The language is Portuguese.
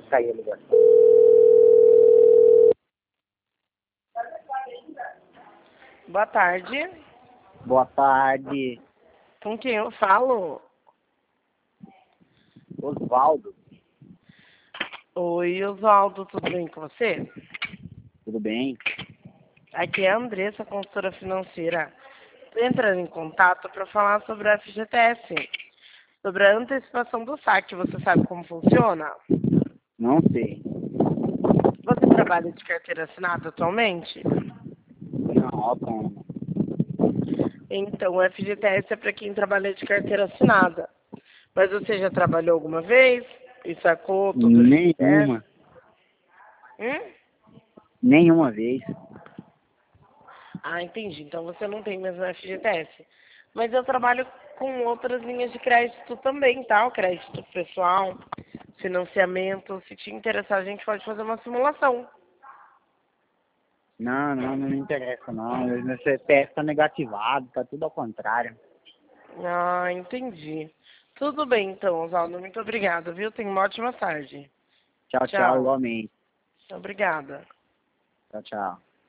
cair a ligação. Boa tarde. Boa tarde, Com quem eu falo? Osvaldo. Oi, Oswaldo, tudo bem com você? Tudo bem? Aqui é a Andressa, consultora financeira. Estou entrando em contato para falar sobre a FGTS, sobre a antecipação do saque. Você sabe como funciona? Não sei. Você trabalha de carteira assinada atualmente? Não, autônomo. Então, o FGTS é para quem trabalha de carteira assinada. Mas você já trabalhou alguma vez e sacou todo o FGTS? Nenhuma. Hum? Nenhuma vez. Ah, entendi. Então você não tem mesmo FGTS. Mas eu trabalho com outras linhas de crédito também, tá? O crédito pessoal, financiamento. Se te interessar, a gente pode fazer uma simulação. Não me interessa não. Meu CPF tá negativado, tá tudo ao contrário. Ah, entendi. Tudo bem, então, Oswaldo. Muito obrigada, viu? Tenha uma ótima tarde. Tchau, Tchau. igualmente. Obrigada. Tchau.